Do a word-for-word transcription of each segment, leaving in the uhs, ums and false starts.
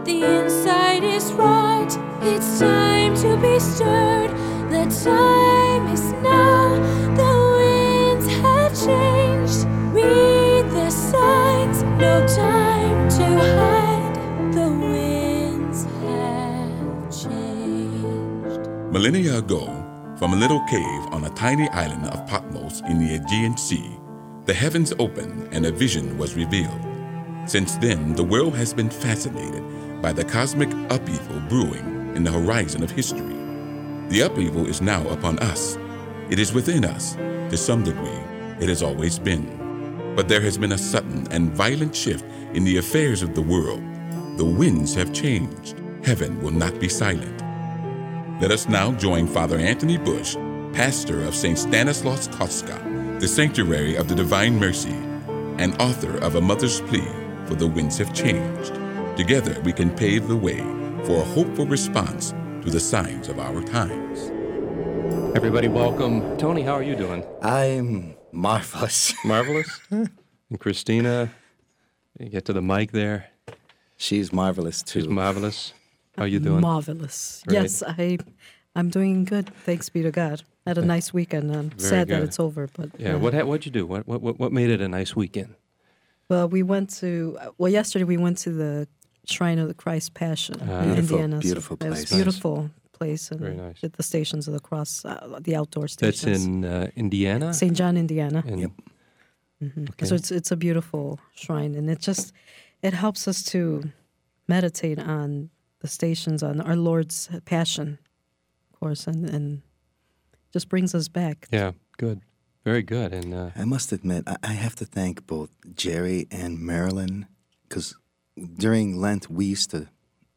The inside is right. It's time to be stirred. The time is now. The winds have changed. Read the signs. No time to hide. The winds have changed. Millennia ago, from a little cave on a tiny island of Patmos in the Aegean Sea, the heavens opened and a vision was revealed. Since then, the world has been fascinated by the cosmic upheaval brewing in the horizon of history. The upheaval is now upon us. It is within us. To some degree, it has always been. But there has been a sudden and violent shift in the affairs of the world. The winds have changed. Heaven will not be silent. Let us now join Father Anthony Bush, pastor of Saint Stanislaus Kostka, the Sanctuary of the Divine Mercy, and author of A Mother's Plea for the Winds Have Changed. Together we can pave the way for a hopeful response to the signs of our times. Everybody, welcome. Tony, how are you doing? I'm marvelous. Marvelous? And Christina, you get to the mic there. She's marvelous, too. She's marvelous. How are you doing? Marvelous. Great. Yes, I, I'm doing good. Thanks be to God. Had a nice weekend. I'm Very sad good. that it's over, but Yeah, uh, what ha- what'd you do? What, what what made it a nice weekend? well, we went to well yesterday. We went to the Shrine of the Christ Passion Ah. in Beautiful, Indiana. beautiful It was place. a beautiful place, and Very nice. did the Stations of the Cross, uh, the outdoor That's stations. in uh, Indiana? Saint John, Indiana. And- Yep. okay. So it's it's a beautiful shrine, and it just it helps us to meditate on the stations, on our Lord's Passion, of course, and and just brings us back. Yeah, good. Very good. And uh, I must admit, I I have to thank both Jerry and Marilyn, because during Lent, we used to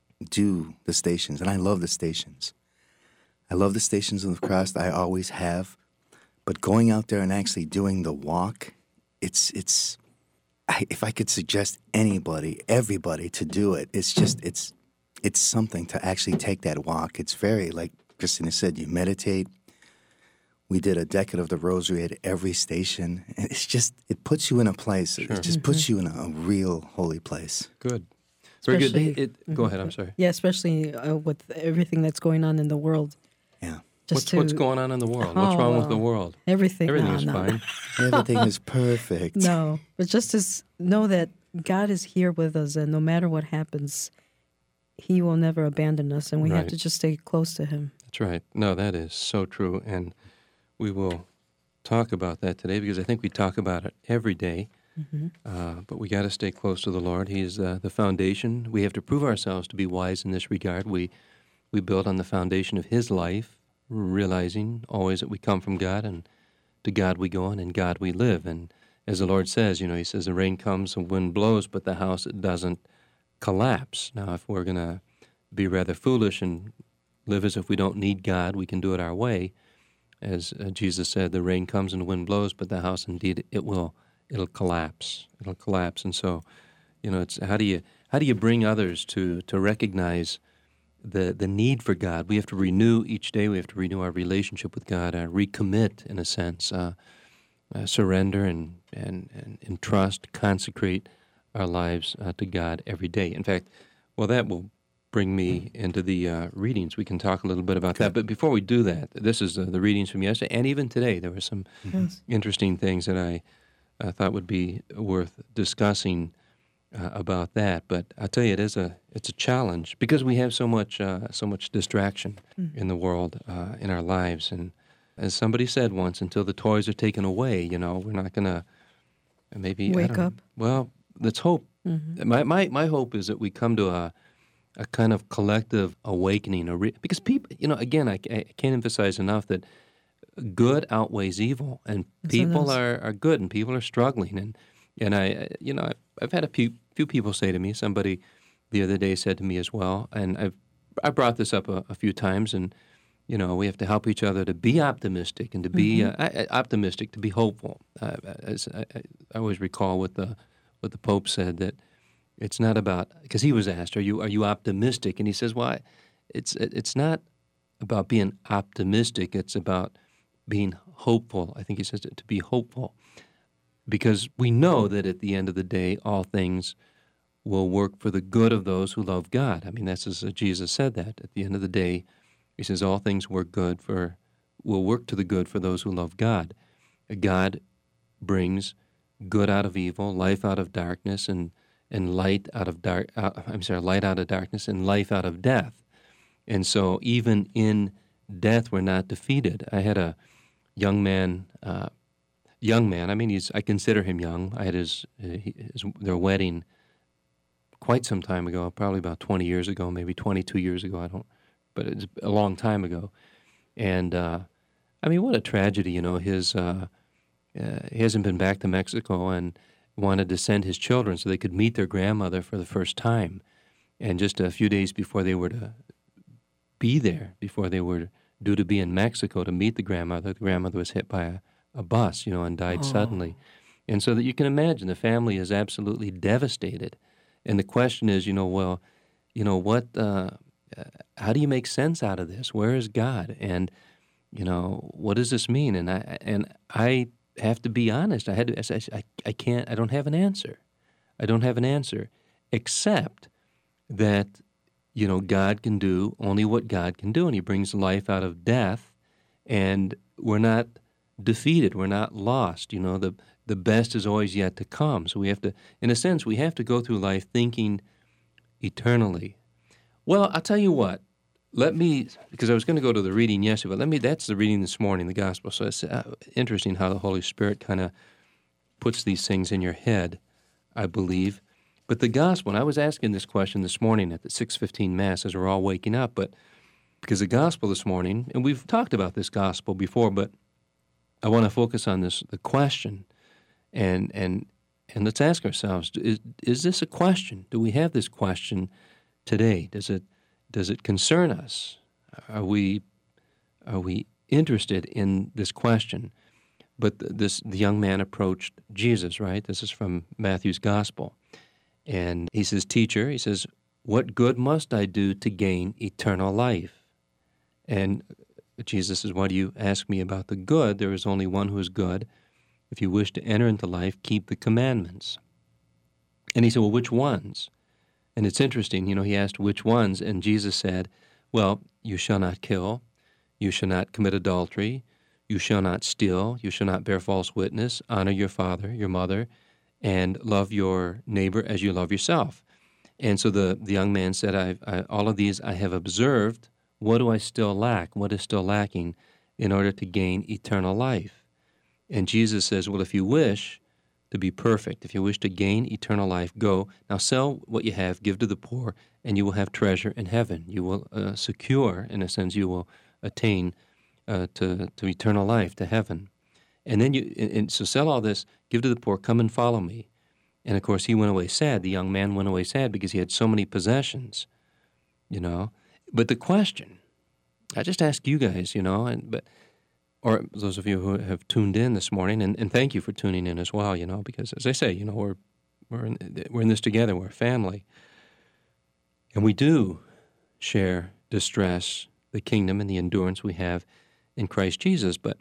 do the stations, and I love the stations. I love the Stations of the Cross. I always have. But going out there and actually doing the walk, it's, it's I, if I could suggest anybody, everybody to do it, it's just, it's, it's something to actually take that walk. It's very, like Christina said, you meditate. We did a decade of the Rosary at every station. And it's just, it puts you in a place. It just puts you in a, a real holy place. good. Very good. Especially- It, go ahead, I'm sorry. Yeah, especially uh, with everything that's going on in the world. Yeah. Just What's, to, what's going on in the world? What's Oh, wrong with the well, world? Everything. Everything no, is no, fine. Everything is perfect. No, but just to s- know that God is here with us, and no matter what happens, He will never abandon us, and we have Right. to just stay close to Him. That's right. No, that is so true. And we will talk about that today because I think we talk about it every day. Uh, but we got to stay close to the Lord. He's uh, the foundation. We have to prove ourselves to be wise in this regard. We we build on the foundation of His life, realizing always that we come from God, and to God we go, and in God we live. And as the Lord says, you know, He says the rain comes, the wind blows, but the house it doesn't collapse. Now, if we're going to be rather foolish and live as if we don't need God, we can do it our way. As uh, Jesus said, the rain comes and the wind blows, but the house indeed it will it'll collapse. It'll collapse. And so, you know, it's how do you how do you bring others to to recognize the the need for God? We have to renew each day. We have to renew our relationship with God, uh, recommit in a sense, uh, uh, surrender and and and, and trust, consecrate our lives uh, to God every day. In fact, well, that will bring me into the uh, readings. We can talk a little bit about that. But before we do that, this is uh, the readings from yesterday, and even today. There were some Yes. interesting things that I uh, thought would be worth discussing uh, about that. But I tell you, it is a it's a challenge because we have so much uh, so much distraction in the world uh, in our lives. And as somebody said once, until the toys are taken away, you know, we're not going to maybe I Wake don't- up. Well, let's hope. My my my hope is that we come to a a kind of collective awakening, a re- because people, you know, again, I, I can't emphasize enough that good outweighs evil, and Yes, it people does. are, are good, and people are struggling, and and I, you know, I've, I've had a few few people say to me, somebody the other day said to me as well, and I've I brought this up a, a few times, and you know, we have to help each other to be optimistic and to be uh, I- I- optimistic, to be hopeful. Uh, as I, I I always recall what the what the Pope said, that it's not about, because he was asked, "Are you are you optimistic?" And he says, "Why? It's it's not about being optimistic. It's about being hopeful." I think he says to be hopeful, because we know that at the end of the day, all things will work for the good of those who love God. I mean, that's as Jesus said that. At the end of the day, he says all things work good for, will work to the good for those who love God. God brings good out of evil, life out of darkness, and and light out of dark. Uh, I'm sorry, light out of darkness, and life out of death. And so, even in death, we're not defeated. I had a young man, uh, young man. I mean, he's. I consider him young. I had his, his their wedding quite some time ago, probably about twenty years ago, maybe twenty-two years ago. I don't, but it's a long time ago. And uh, I mean, what a tragedy, you know. His uh, uh, he hasn't been back to Mexico and wanted to send his children so they could meet their grandmother for the first time. And just a few days before they were to be there, before they were due to be in Mexico to meet the grandmother, the grandmother was hit by a, a bus, you know, and died Oh. suddenly. And so that you can imagine the family is absolutely devastated. And the question is, you know, well, you know, what, uh, uh, how do you make sense out of this? Where is God? And, you know, what does this mean? And I, and I have to be honest. I had to, I, I can't, I don't have an answer. I don't have an answer, except that, you know, God can do only what God can do, and he brings life out of death, and we're not defeated. We're not lost. You know, the, the best is always yet to come. So we have to, in a sense, we have to go through life thinking eternally. Well, I'll tell you what. Let me, because I was going to go to the reading yesterday, but let me, that's the reading this morning, the gospel. So it's uh, interesting how the Holy Spirit kind of puts these things in your head, I believe. But the gospel, and I was asking this question this morning at the six fifteen Mass as we're all waking up, but because the gospel this morning, and we've talked about this gospel before, but I want to focus on this, the question, and and and let's ask ourselves, is, is this a question? Do we have this question today? Does it Does it concern us? Are we are we interested in this question? But th- this the young man approached Jesus, right? This is from Matthew's Gospel. And he says, "Teacher," he says, "what good must I do to gain eternal life?" And Jesus says, "Why do you ask me about the good? There is only one who is good. If you wish to enter into life, keep the commandments." And he said, "Well, which ones?" And it's interesting, you know, he asked which ones, and Jesus said, well, you shall not kill, you shall not commit adultery, you shall not steal, you shall not bear false witness, honor your father, your mother, and love your neighbor as you love yourself. And so the, the young man said, I've, I, all of these I have observed. What do I still lack? What is still lacking in order to gain eternal life? And Jesus says, well, if you wish to be perfect, if you wish to gain eternal life, go, now sell what you have, give to the poor, and you will have treasure in heaven. You will uh, secure, in a sense, you will attain uh, to, to eternal life, to heaven. And then you, and, and so sell all this, give to the poor, come and follow me. And of course, he went away sad. The young man went away sad because he had so many possessions, you know. But the question, I just ask you guys, you know, and but or those of you who have tuned in this morning, and, and thank you for tuning in as well, you know, because as I say, you know, we're we're in, we're in this together. We're a family, and we do share distress, the kingdom, and the endurance we have in Christ Jesus. But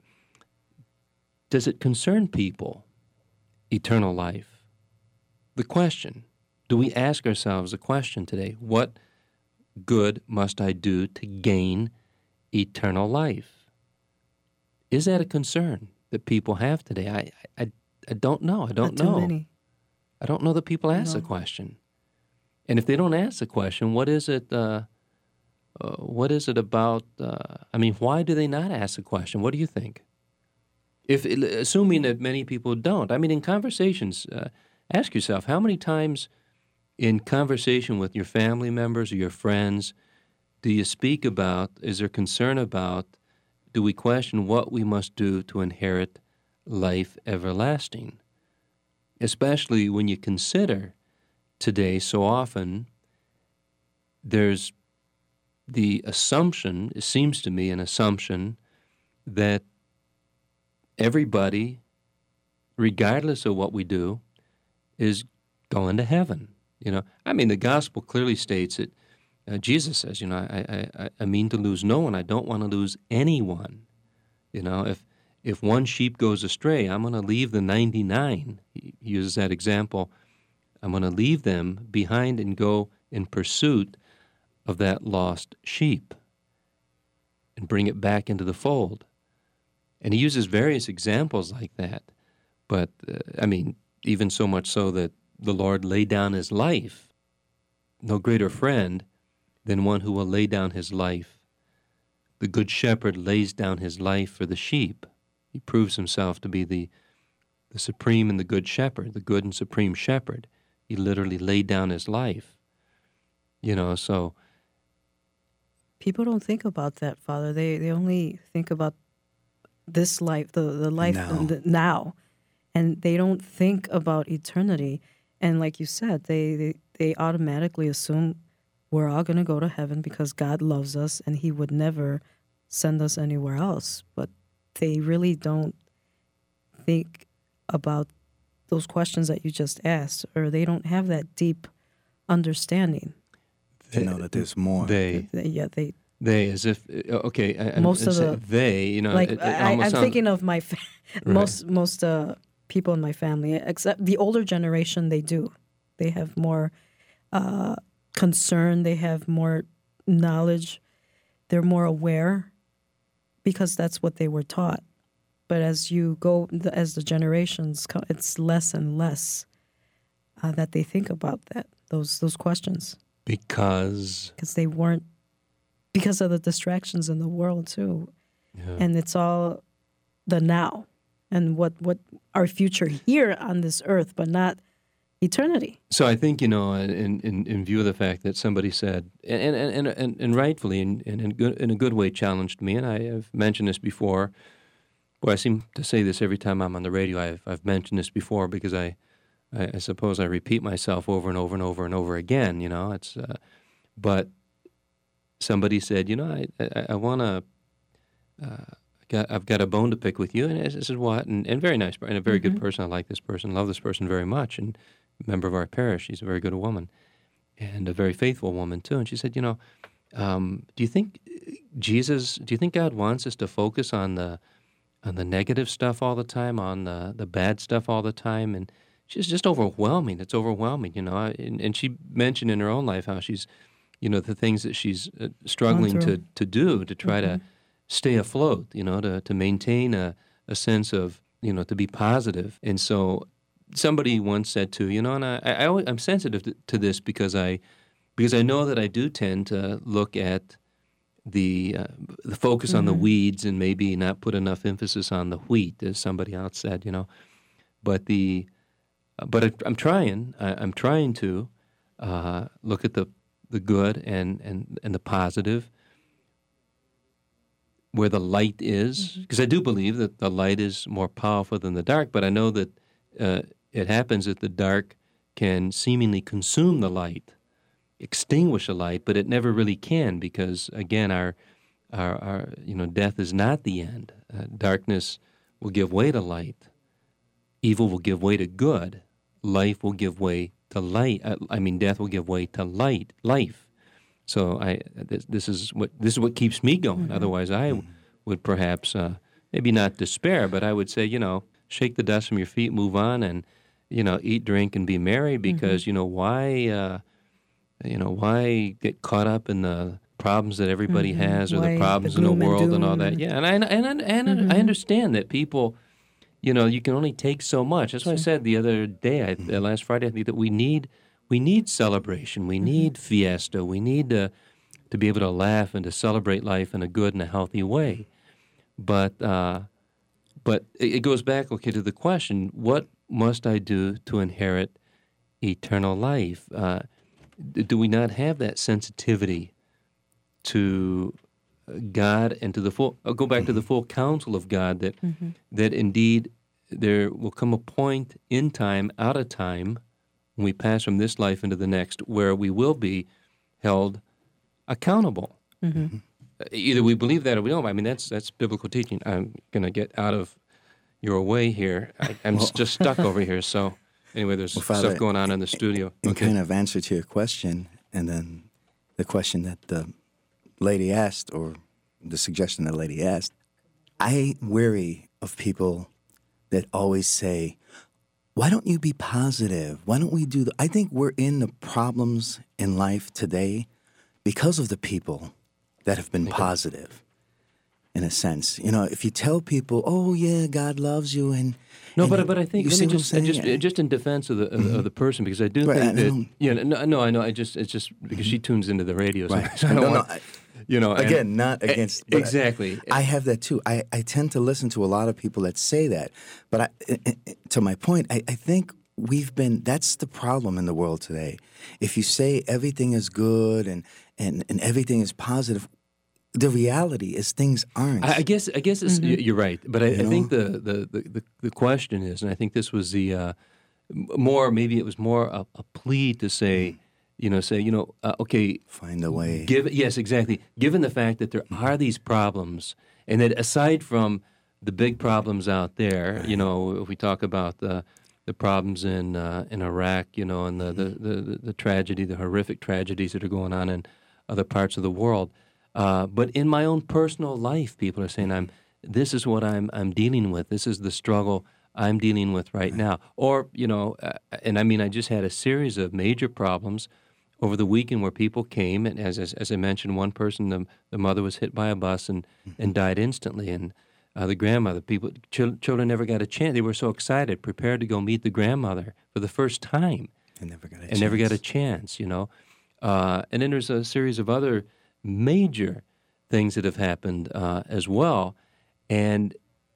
does it concern people, eternal life? The question, do we ask ourselves the question today, what good must I do to gain eternal life? Is that a concern that people have today? I I, I don't know. I don't Not too know. many. I don't know that people ask the No. question. And if they don't ask the question, what is it? Uh, uh, what is it about? Uh, I mean, why do they not ask the question? What do you think? If assuming that many people don't, I mean, in conversations, uh, ask yourself how many times in conversation with your family members or your friends do you speak about? Is there concern about? Do we question what we must do to inherit life everlasting? Especially when you consider today, so often there's the assumption, it seems to me an assumption, that everybody, regardless of what we do, is going to heaven. You know, I mean, the gospel clearly states it. Uh, Jesus says, you know, I, I, I mean to lose no one. I don't want to lose anyone. You know, if if one sheep goes astray, I'm going to leave the ninety-nine. He uses that example I'm going to leave them behind and go in pursuit of that lost sheep and bring it back into the fold. And he uses various examples like that. But, uh, I mean, even so much so that the Lord laid down his life. No greater friend than one who will lay down his life. The good shepherd lays down his life for the sheep. He proves himself to be the, the supreme and the good shepherd, the good and supreme shepherd. He literally laid down his life. You know, so... People don't think about that, Father. They they only think about this life, the, the life Now. The, now. And they don't think about eternity. And like you said, they, they, they automatically assume we're all going to go to heaven because God loves us and he would never send us anywhere else. But they really don't think about those questions that you just asked, or they don't have that deep understanding. To know that there's more. They, They, yeah, they they, as if, okay, I, Most I'm of saying the- they, you know, like it, it I, almost I'm sounds- thinking of my fa- Right. most most uh, people in my family, except the older generation. They do. They have more uh, concern. They have more knowledge. They're more aware because that's what they were taught. But as you go, as the generations come, it's less and less uh, that they think about that those those questions because, because they weren't because of the distractions in the world too. yeah. And it's all the now and what, what our future here on this earth, but not eternity. So I think, you know, in, in, in view of the fact that somebody said, and and, and, and, and rightfully, and in, in, good, in a good way, challenged me, and I have mentioned this before. Boy, I seem to say this every time I'm on the radio. I've, I've mentioned this before because I, I, I suppose I repeat myself over and over and over and over again, you know. It's, uh, but somebody said, you know, I, I, I want to, uh, got, I've got a bone to pick with you. And I said, what? And, and very nice, and a very good person. I like this person, love this person very much, and a member of our parish. She's a very good woman and a very faithful woman, too. And she said, you know, um, do you think Jesus, do you think God wants us to focus on the on the negative stuff all the time, on the, the bad stuff all the time? And she's just overwhelming. It's overwhelming, you know. And, and she mentioned in her own life how she's, you know, the things that she's uh, struggling to, through. to do to try to stay afloat, you know, to, to maintain a, a sense of, you know, to be positive. And so somebody once said to, you know, and I, I always, I'm sensitive to, to this because I, because I know that I do tend to look at the uh, the focus on the weeds and maybe not put enough emphasis on the wheat, as somebody else said, you know. But the, uh, but I, I'm trying. I, I'm trying to uh, look at the the good and and and the positive, where the light is, because I do believe that the light is more powerful than the dark. But I know that uh, it happens that the dark can seemingly consume the light, extinguish a light, but it never really can because, again, our, our, our you know, death is not the end. Uh, darkness will give way to light. Evil will give way to good. Life will give way to light. Uh, I mean, death will give way to light, life. So I this, this is what this is what keeps me going. Mm-hmm. Otherwise, I mm-hmm. would perhaps uh, maybe not despair, but I would say, you know, shake the dust from your feet, move on, and you know, eat, drink, and be merry. Because mm-hmm. you know why. Uh, You know, why get caught up in the problems that everybody mm-hmm. has or why the problems the in the world and, and all that? Yeah, and I and and mm-hmm. I understand that people, you know, you can only take so much. That's why I said the other day, I, uh, last Friday, I think that we need we need celebration, we need mm-hmm. fiesta, we need to to be able to laugh and to celebrate life in a good and a healthy way. But uh, but it goes back, okay, to the question: what must I do to inherit eternal life? Uh, Do we not have that sensitivity to God and to the full? I'll go back to the full counsel of God that mm-hmm. that indeed there will come a point in time, out of time, when we pass from this life into the next, where we will be held accountable. Mm-hmm. Either we believe that or we don't. I mean, that's that's biblical teaching. I'm going to get out of your way here. I, I'm well, just stuck over here, so. Anyway, there's well, Father, stuff going on in the studio. In okay. kind of answer to your question, and then the question that the lady asked, or the suggestion the lady asked, I worry of people that always say, why don't you be positive? Why don't we do the, I think we're in the problems in life today because of the people that have been positive, in a sense. You know, if you tell people, oh, yeah, God loves you, and... No, and but but I think, you let see me what I'm just, uh, just, saying? just in defense of the of, Mhm. of the person, because I do Right, think I that... don't- Yeah, no, no, I know, I just, it's just because she tunes into the radio, so, Right. so I don't No, no, want... I- you know, and- Again, not eh, against... but I- exactly. I have that too. I, I tend to listen to a lot of people that say that. But I, I- I- to my point, I, I think we've been, that's the problem in the world today. If you say everything is good and, and, and everything is positive, the reality is things aren't. I I guess I guess it's, y- you're right, but I, You I think know? the, the, the, the, the question is, and I think this was the uh, m- more maybe it was more a, a plea to say, you know, say you know, uh, okay, Find a way. Give, yes, exactly. Given the fact that there are these problems, and that aside from the big problems out there, you know, if we talk about the the problems in uh, in Iraq, you know, and the, the, the, the tragedy, the horrific tragedies that are going on in other parts of the world. Uh, but in my own personal life, people are saying, "I'm. This is what I'm. I'm dealing with. This is the struggle I'm dealing with right now." Or you know, uh, and I mean, I just had a series of major problems over the weekend where people came, and as as, as I mentioned, one person, the, the mother was hit by a bus and and died instantly, and uh, the grandmother, people, chil- children never got a chance. They were so excited, prepared to go meet the grandmother for the first time, I never got a and chance. never got a chance, you know. Uh, and then there's a series of other major things that have happened uh, as well. And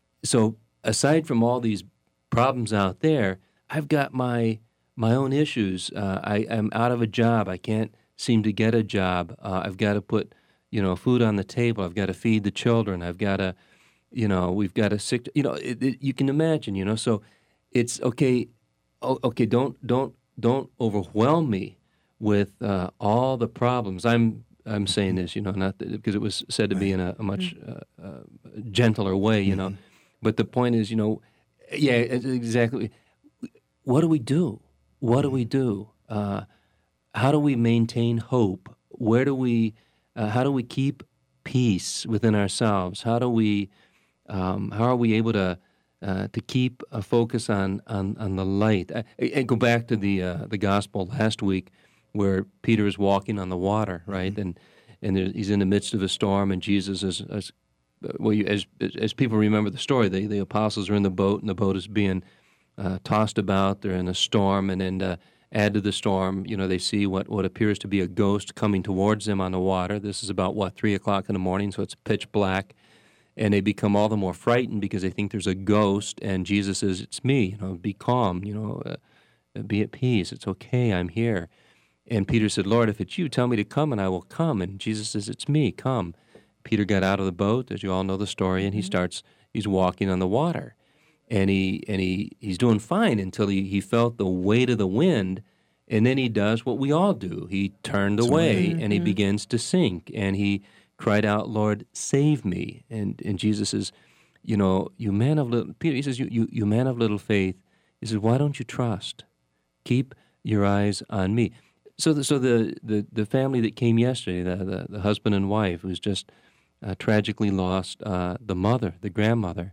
so aside from all these problems out there, I've got my my own issues. Uh, I am out of a job. I can't seem to get a job. Uh, I've got to put, you know, food on the table. I've got to feed the children. I've got to, you know, we've got a sick, you know, it, it, you can imagine, you know. So it's okay. o- Okay, don't don't don't overwhelm me with uh, all the problems. I'm I'm saying this, you know, not that, because it was said to be in a, a much uh, uh, gentler way, you know. But the point is, you know, yeah, it's exactly. What do we do? What do we do? Uh, how do we maintain hope? Where do we? Uh, how do we keep peace within ourselves? How do we? Um, how are we able to uh, to keep a focus on on, on the light? I, I go back to the uh, the gospel last week, where Peter is walking on the water, right? And and there, he's in the midst of a storm, and Jesus is, is well, you, as as people remember the story, the the apostles are in the boat, and the boat is being uh, tossed about. They're in a storm, and then uh, add to the storm, you know, they see what, what appears to be a ghost coming towards them on the water. This is about, what, three o'clock in the morning, so it's pitch black. And they become all the more frightened because they think there's a ghost, and Jesus says, it's me, you know, be calm, you know, uh, be at peace. It's okay, I'm here. And Peter said, Lord, if it's you, tell me to come, and I will come. And Jesus says, it's me, come. Peter got out of the boat, as you all know the story, and he starts, he's walking on the water. And he and he, he's doing fine until he, he felt the weight of the wind, and then he does what we all do. He turned away, and he begins to sink, and he cried out, Lord, save me. And and Jesus says, you know, you man of little, Peter, he says, you, you, you man of little faith, he says, why don't you trust? Keep your eyes on me. So the, so the, the, the family that came yesterday, the, the, the husband and wife, who's just uh, tragically lost uh, the mother, the grandmother,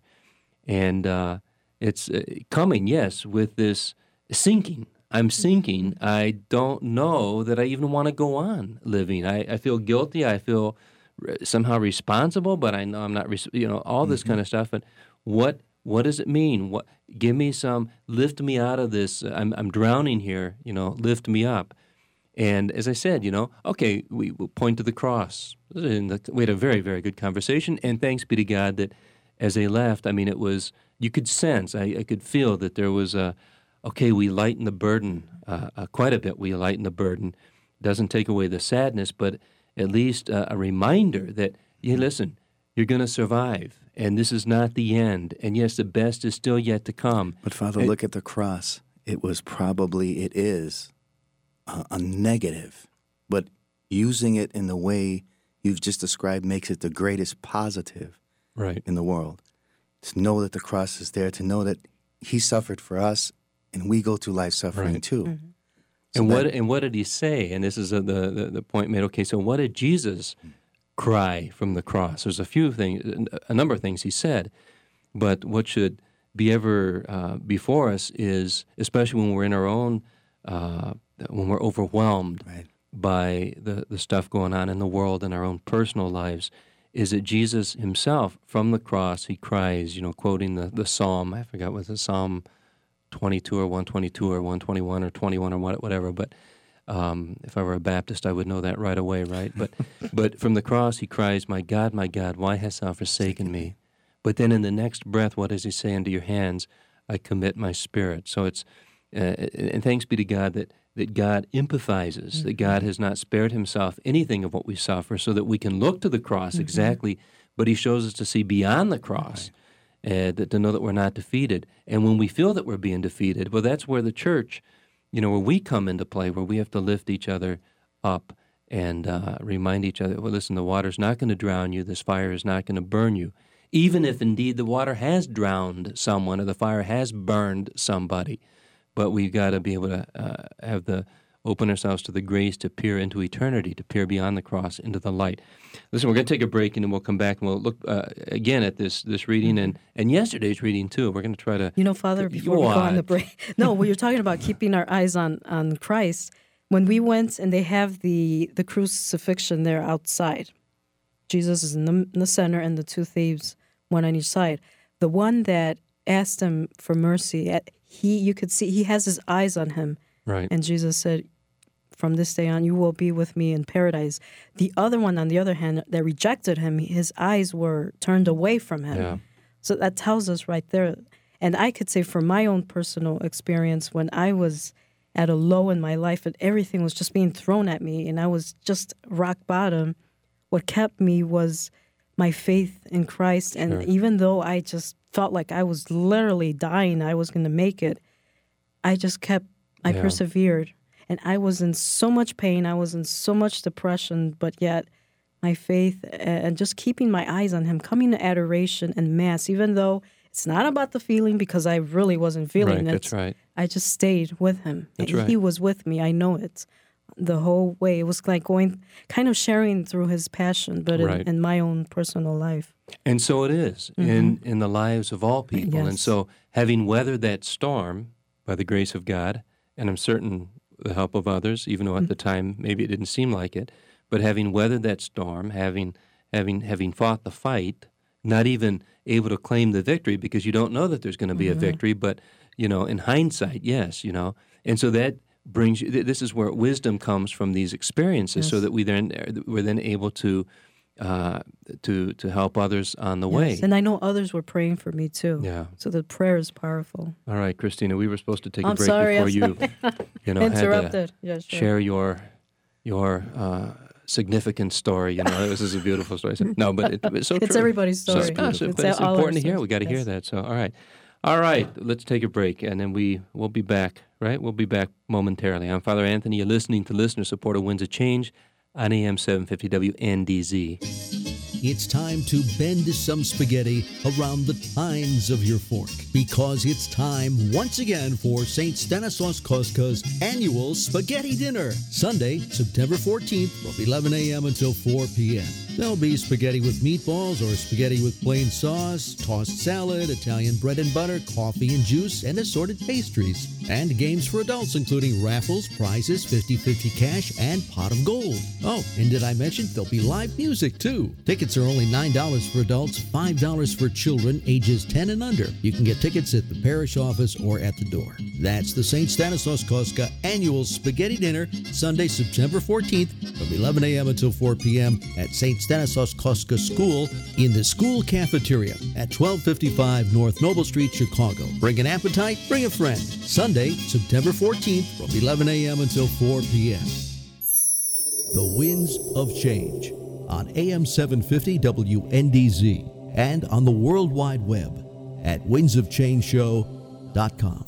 and uh, it's uh, coming, yes, with this sinking. I'm sinking. I don't know that I even want to go on living. I, I feel guilty. I feel re- somehow responsible, but I know I'm not, res- you know, all this kind of stuff. And what what does it mean? What give me some, lift me out of this. I'm I'm drowning here, you know, lift me up. And as I said, you know, okay, we will point to the cross. And the, we had a very, very good conversation, and thanks be to God that as they left, I mean, it was, you could sense, I, I could feel that there was a, okay, we lighten the burden uh, uh, quite a bit. We lighten the burden. Doesn't take away the sadness, but at least uh, a reminder that, yeah, listen, you're going to survive, and this is not the end. And yes, the best is still yet to come. But Father, And- look at the cross. It was probably, it is a, a negative, but using it in the way you've just described makes it the greatest positive Right. in the world. To know that the cross is there, to know that he suffered for us, and we go through life suffering Right. too. So And what that- and what did he say? And this is uh the, the the point made. Okay, so what did Jesus cry from the cross? There's a few things, a number of things he said, but what should be ever uh, before us is, especially when we're in our own, uh, when we're overwhelmed Right. by the, the stuff going on in the world and our own personal lives, is that Jesus himself, from the cross, he cries, you know, quoting the, the Psalm, I forgot what the Psalm twenty-two or one twenty-two or one twenty-one or twenty-one or what- whatever, but um, if I were a Baptist, I would know that right away, right? But but from the cross, he cries, "My God, my God, why hast thou forsaken me?" But then in the next breath, what does he say? "Into your hands I commit my spirit." So it's, uh, and thanks be to God that, that God empathizes, mm-hmm. that God has not spared himself anything of what we suffer so that we can look to the cross mm-hmm. exactly, but he shows us to see beyond the cross, right. uh, that, to know that we're not defeated. And when we feel that we're being defeated, well, that's where the church, you know, where we come into play, where we have to lift each other up and uh, remind each other, well, listen, the water's not going to drown you, this fire is not going to burn you. Even if indeed the water has drowned someone or the fire has burned somebody, but we've got to be able to uh, have the open ourselves to the grace to peer into eternity, to peer beyond the cross into the light. Listen, we're going to take a break and then we'll come back and we'll look uh, again at this this reading and, and yesterday's reading too. We're going to try to... You know, Father, before we go on the break, no, when you're talking about keeping our eyes on, on Christ, when we went and they have the, the crucifixion there outside, Jesus is in the, in the center and the two thieves, one on each side. The one that asked him for mercy, he you could see he has his eyes on him. Right. And Jesus said, from this day on, you will be with me in paradise. The other one, on the other hand, that rejected him, his eyes were turned away from him. Yeah. So that tells us right there. And I could say from my own personal experience, when I was at a low in my life and everything was just being thrown at me and I was just rock bottom, what kept me was my faith in Christ. And Sure. even though I just felt like I was literally dying, I was going to make it, I just kept, I Yeah. persevered. And I was in so much pain, I was in so much depression, but yet my faith and just keeping my eyes on him, coming to adoration and Mass, even though it's not about the feeling because I really wasn't feeling Right, it. that's right. I just stayed with him. That's And right. He was with me, I know it. The whole way. It was like going, kind of sharing through his passion, but Right. in, in my own personal life. And so it is in, in the lives of all people. And Yes. so having weathered that storm by the grace of God, and I'm certain the help of others, even though at the time maybe it didn't seem like it, but having weathered that storm, having having having fought the fight, not even able to claim the victory because you don't know that there's going to be a victory, but, you know, in hindsight, yes, you know. And so that brings you, th- this is where wisdom comes from these experiences so Yes. that we then, we're then able to uh, to to help others on the way. Yes. And I know others were praying for me too. Yeah. So the prayer is powerful. All right, Christina, we were supposed to take a I'm break sorry, before I'm you, you know, had to Interrupted. Yeah, sure. share your your uh, significant story. You know, this is a beautiful story. So- No, but it, it's so It's true. everybody's So story. it's, beautiful. It's But it's all our important to hear. stories. We got to hear Yes. that. So, all right, all right. Let's take a break, and then we we'll be back. Right, we'll be back momentarily. I'm Father Anthony. You're listening to Listener Supported Winds of Change on A M seven fifty W N D Z. It's time to bend some spaghetti around the tines of your fork because it's time once again for Saint Stanislaus Kostk's annual spaghetti dinner. Sunday, September fourteenth from eleven a.m. until four p.m. There'll be spaghetti with meatballs or spaghetti with plain sauce, tossed salad, Italian bread and butter, coffee and juice, and assorted pastries. And games for adults including raffles, prizes, fifty-fifty cash, and pot of gold. Oh, and did I mention there'll be live music too? Tickets are only nine dollars for adults, five dollars for children ages ten and under. You can get tickets at the parish office or at the door. That's the Saint Stanislaus Kostka Annual Spaghetti Dinner, Sunday, September fourteenth from eleven a.m. until four p.m. at Saint Stanislaus Kostka School in the school cafeteria at twelve fifty-five North Noble Street, Chicago. Bring an appetite, bring a friend. Sunday, September fourteenth from eleven a.m. until four p.m. The Winds of Change on A M seven fifty W N D Z and on the World Wide Web at winds of change show dot com.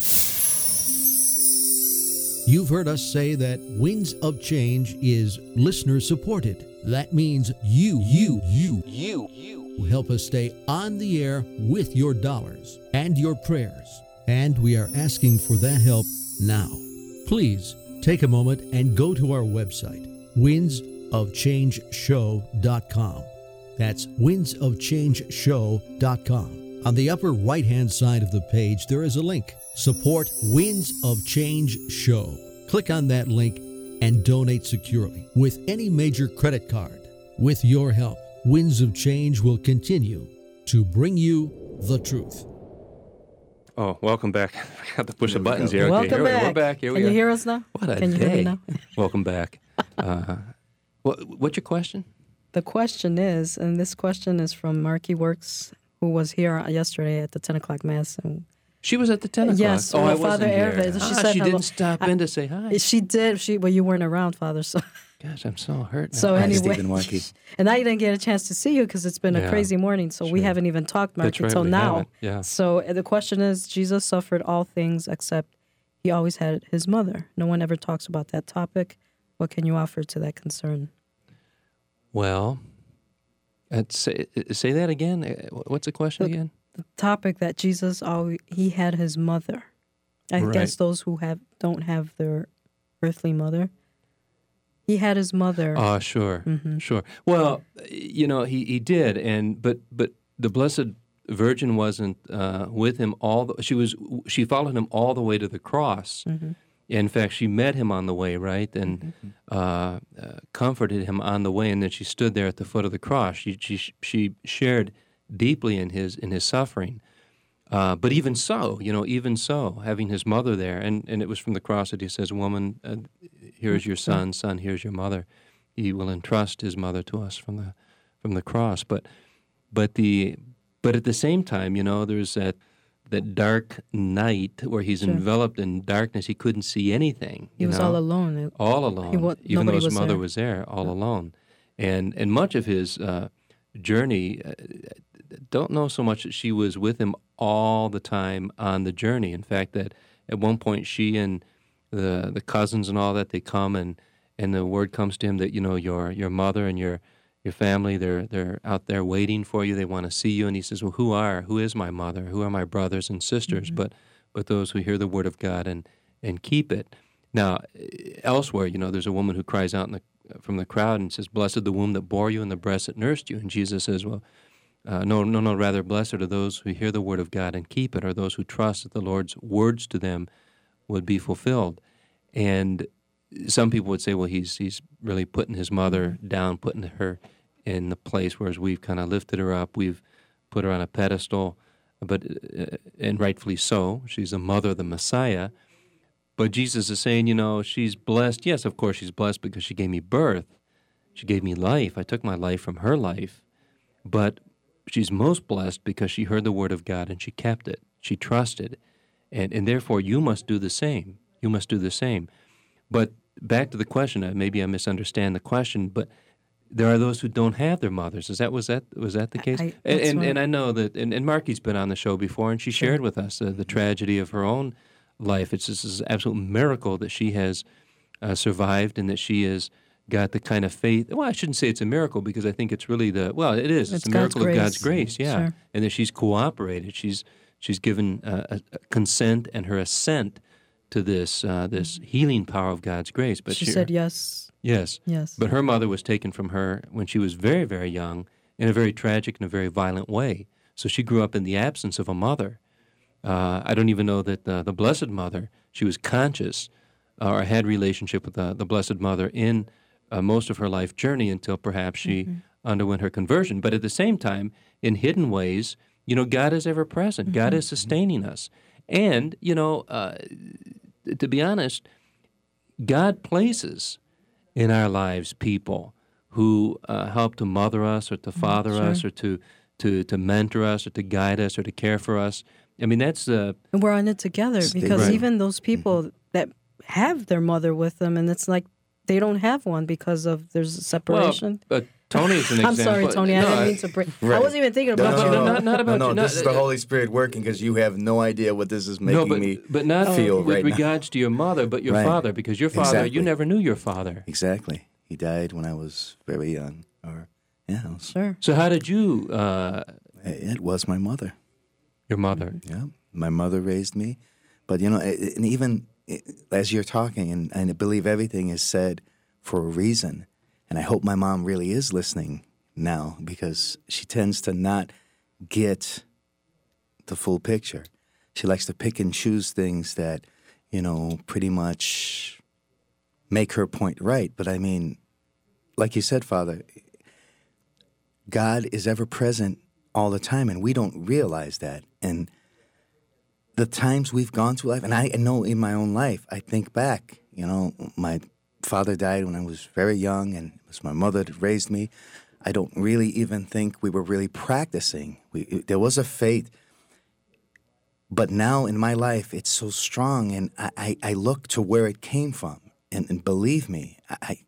You've heard us say that Winds of Change is listener supported. That means you, you, you, you, you help us stay on the air with your dollars and your prayers. And we are asking for that help now. Please take a moment and go to our website, winds of change show dot com. That's winds of change show dot com. On the upper right-hand side of the page, there is a link. Support Winds of Change Show. Click on that link and donate securely with any major credit card. With your help, Winds of Change will continue to bring you the truth. Oh, welcome back. I got to push the we buttons go. here. Okay, Welcome here we- back. We're back. Here we Can go. you hear us now? What a Can you day. hear me now? Welcome back. Uh, what, what's your question? The question is, and this question is from Marky Works, who was here yesterday at the ten o'clock Mass. And She was at the ten o'clock. Yes, oh, well, I wasn't Father here. Hervé, she ah, said she hello. didn't stop I- in to say hi. she did. She Well, you weren't around, Father, so... Gosh, I'm so hurt now. So Hi, anyway, Stephen Markey. and I didn't get a chance to see you because it's been a Yeah, crazy morning. So we sure. haven't even talked, Mark, That's right, until we now. haven't, yeah. So uh, the question is, Jesus suffered all things except he always had his mother. No one ever talks about that topic. What can you offer to that concern? Well, uh, say, say that again. Uh, What's the question Look, again? The topic that Jesus always he had his mother. I Right. guess those who have don't have their earthly mother. He had his mother. Oh, sure, sure. Well, you know, he, he did, and but but the Blessed Virgin wasn't uh, with him all. The, she was she followed him all the way to the cross. In fact, she met him on the way, right, and uh, uh, comforted him on the way, and then she stood there at the foot of the cross. She she she shared deeply in his in his suffering. Uh, but even so, you know, even so, having his mother there, and, and it was from the cross that he says, "Woman, uh, here's your son. Son, here's your mother." He will entrust his mother to us from the from the cross. But but the but at the same time, you know, there's that that dark night where he's Sure. enveloped in darkness. He couldn't see anything. he you was know? all alone. all alone, wa- even though nobody his was mother there. was there, all alone. And and much of his uh, journey, uh, don't know so much that she was with him all the time on the journey. In fact, that at one point she and the the cousins and all that, they come and, and the word comes to him that, you know, your your mother and your your family, they're they're out there waiting for you. They want to see you. And he says, well, who are who is my mother? Who are my brothers and sisters? Mm-hmm. But but those who hear the word of God and and keep it. Now, elsewhere, you know, there's a woman who cries out in the, from the crowd and says, "Blessed the womb that bore you and the breast that nursed you." And Jesus says, well, uh, no, no, no, rather, blessed are those who hear the word of God and keep it, or those who trust that the Lord's words to them would be fulfilled. And some people would say, well, he's he's really putting his mother down, putting her in the place, whereas we've kind of lifted her up, we've put her on a pedestal, but uh, and rightfully so. She's the mother of the Messiah. But Jesus is saying, you know, she's blessed. Yes, of course she's blessed because she gave me birth. She gave me life. I took my life from her life. But she's most blessed because she heard the word of God and she kept it. She trusted. And, and therefore, you must do the same. You must do the same. But back to the question, uh, maybe I misunderstand the question, but there are those who don't have their mothers. Is that was that was that the case? I- and that's and, what- and I know that, and, and Marky's been on the show before, and she shared with us uh, the tragedy of her own life. It's just this absolute miracle that she has uh, survived and that she has got the kind of faith. Well, I shouldn't say it's a miracle because I think it's really the, well, it is. It's, It's a miracle God's of God's grace. grace, yeah. Sure. And that she's cooperated. She's she's given uh, a, a consent and her assent to this uh, this healing power of God's grace. But she said yes, yes, yes. but her mother was taken from her when she was very, very young in a very tragic and a very violent way. So she grew up in the absence of a mother. Uh, I don't even know that the, the Blessed Mother, she was conscious uh, or had relationship with the, the Blessed Mother in uh, most of her life journey until perhaps she Mm-hmm. underwent her conversion. But at the same time, in hidden ways, you know, God is ever present. God is sustaining us. And, you know, uh, to be honest, God places in our lives people who uh, help to mother us or to father sure. us or to, to, to mentor us or to guide us or to care for us. I mean, that's uh, And we're on it together because Right. even those people that have their mother with them, and it's like they don't have one because of there's a separation. well, uh, Tony's an I'm example. sorry, Tony. I No, didn't mean to bring. I Right. wasn't even thinking No, about no, you. no, not- not about no, you, no, not- this is the Holy Spirit working because you have no idea what this is making no, but, me but not feel with right now. regards to your mother, but your Right. father, because your father, you Exactly. never knew your father. Exactly. He died when I was very young. Or yeah, it was, Sure. So how did you, uh, it was my mother. your mother, Yeah, my mother raised me. But, you know, it- and even as you're talking, and, and I believe everything is said for a reason. And I hope my mom really is listening now because she tends to not get the full picture. She likes to pick and choose things that, you know, pretty much make her point right. But I mean, like you said, Father, God is ever present all the time, and we don't realize that. And the times we've gone through life, and I know in my own life, I think back, you know, my father died when I was very young, and it was my mother that raised me. I don't really even think we were really practicing. We, it, there was a faith. But now in my life, it's so strong, and I, I, I look to where it came from. And, and believe me, I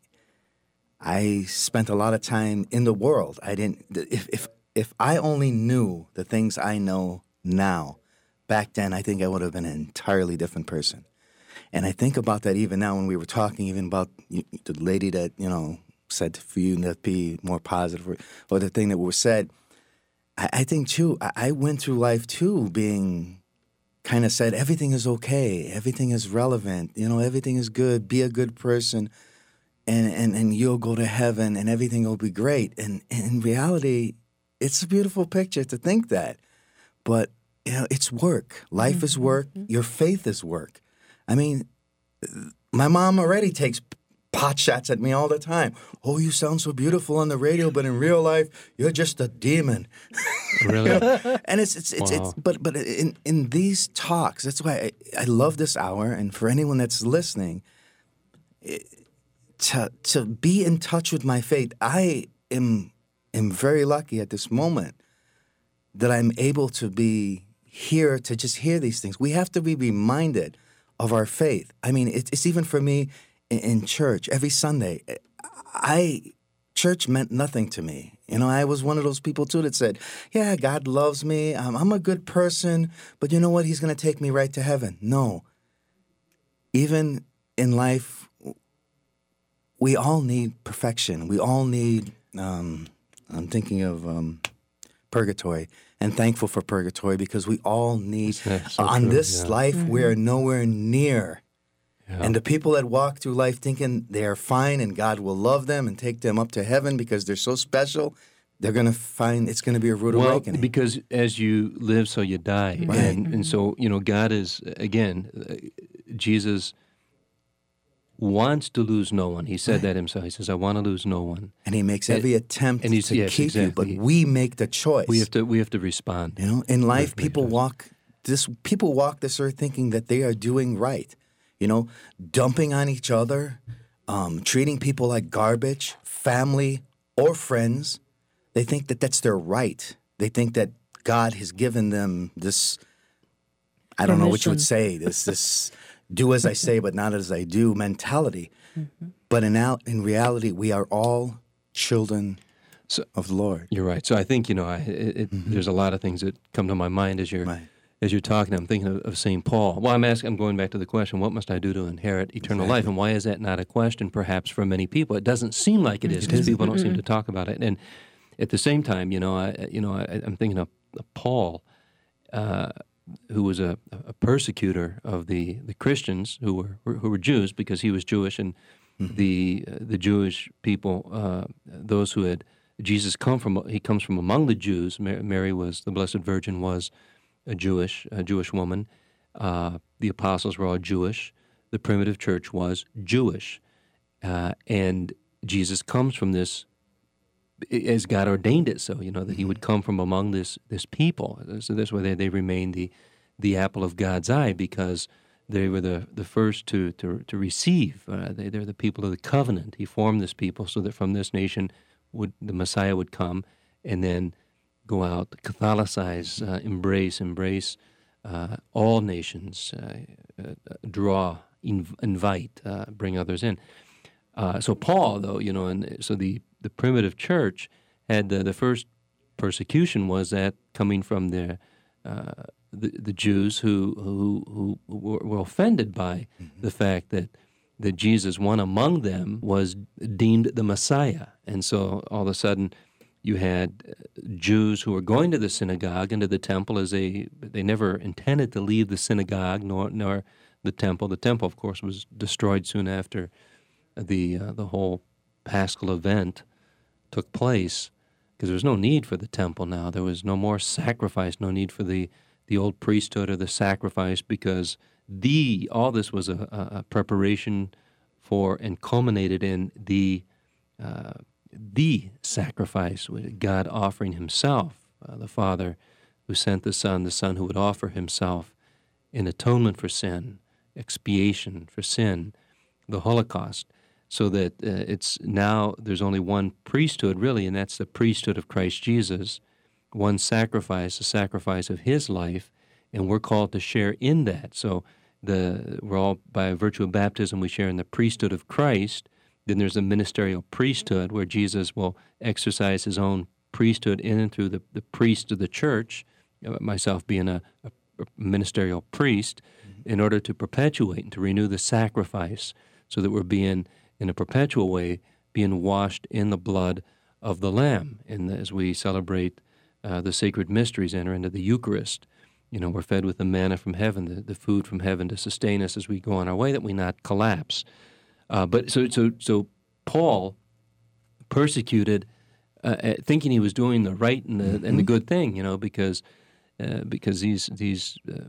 I spent a lot of time in the world. I didn't. If if if I only knew the things I know now, back then, I think I would have been an entirely different person. And I think about that even now when we were talking, even about you, the lady that you know said for you to be more positive, or, or the thing that was said. I, I think too. I, I went through life too being kind of said, everything is okay, everything is relevant, you know, everything is good, be a good person, and, and, and you'll go to heaven, and everything will be great. And, and in reality, it's a beautiful picture to think that. But, you know, it's work. Life mm-hmm. is work. Your faith is work. I mean, my mom already takes pot shots at me all the time. Oh, you sound so beautiful on the radio, but in real life, you're just a demon. Really? You know? And it's it's it's, Wow. it's but but in in these talks, that's why I, I love this hour. And for anyone that's listening, it, to to be in touch with my faith, I am am very lucky at this moment that I'm able to be here to just hear these things. We have to be reminded of our faith. I mean, it's, it's even for me. In church every Sunday, I church meant nothing to me. You know, I was one of those people too that said, "Yeah, God loves me. Um, I'm a good person, but you know what? He's going to take me right to heaven." No. Even in life, we all need perfection. We all need. Um, I'm thinking of um, purgatory, and thankful for purgatory because we all need. Yeah, so on true, this yeah. life, mm-hmm. we're nowhere near. Yeah. And the people that walk through life thinking they are fine and God will love them and take them up to heaven because they're so special, they're going to find it's going to be a rude well, awakening. because as you live, so you die. Right. And, and so, you know, God is, again, uh, Jesus wants to lose no one. He said Right. that himself. He says, I want to lose no one. And he makes And- every attempt and he's- to yes, keep exactly. you, but we make the choice. We have to we have to respond. You know, in life, Definitely, people yes. walk this. People walk this earth thinking that they are doing right. You know, dumping on each other, um, treating people like garbage, family or friends. They think that that's their right. They think that God has given them this. I don't know what you would say. This this do as I say, but not as I do mentality. Mm-hmm. But in out in reality, we are all children So- of the Lord. You're right. So I think, you know, I, it, it, Mm-hmm. there's a lot of things that come to my mind as you're Right. as you're talking. I'm thinking of, of Saint Paul. Well, I'm asking. I'm going back to the question: what must I do to inherit eternal life? And why is that not a question, perhaps, for many people? It doesn't seem like it is because people don't seem to talk about it. And at the same time, you know, I, you know, I, I'm thinking of, of Paul, uh, who was a, a persecutor of the, the Christians who were who were Jews because he was Jewish, and mm-hmm. the uh, the Jewish people, uh, those who had Jesus come from, he comes from among the Jews. Mary was the Blessed Virgin was. A Jewish, a Jewish woman. Uh, the apostles were all Jewish. The primitive church was Jewish, uh, and Jesus comes from this, as God ordained it. So you know that he would come from among this this people. So this way they they remain the the apple of God's eye because they were the, the first to to to receive. Uh, they they're the people of the covenant. He formed this people so that from this nation would the Messiah would come, and then go out, Catholicize, uh, embrace, embrace uh, all nations, uh, uh, draw, inv- invite, uh, bring others in. Uh, so Paul, though, you know, and so the, the primitive church had the, the first persecution was that coming from the uh, the, the Jews who who who were, were offended by mm-hmm. the fact that that Jesus, one among them, was deemed the Messiah, and so all of a sudden. You had Jews who were going to the synagogue and to the temple as they they never intended to leave the synagogue nor nor the temple. The temple, of course, was destroyed soon after the uh, the whole Paschal event took place because there was no need for the temple now. There was no more sacrifice, no need for the the old priesthood or the sacrifice, because the all this was a, a, a preparation for and culminated in the uh, the sacrifice, with God offering himself, uh, the Father who sent the Son, the Son who would offer himself in atonement for sin, expiation for sin, the Holocaust, so that uh, it's now there's only one priesthood, really, and that's the priesthood of Christ Jesus, one sacrifice, the sacrifice of his life, and we're called to share in that. So the we're all, by virtue of baptism, we share in the priesthood of Christ. Then there's a ministerial priesthood where Jesus will exercise his own priesthood in and through the, the priest of the church, myself being a, a ministerial priest, in order to perpetuate and to renew the sacrifice, so that we're being, in a perpetual way, being washed in the blood of the Lamb. And as we celebrate uh, the sacred mysteries, enter into the Eucharist, you know, we're fed with the manna from heaven, the, the food from heaven to sustain us as we go on our way, that we not collapse. Uh, but so so so Paul persecuted, uh, thinking he was doing the right and the mm-hmm. and the good thing, you know, because uh, because these these uh,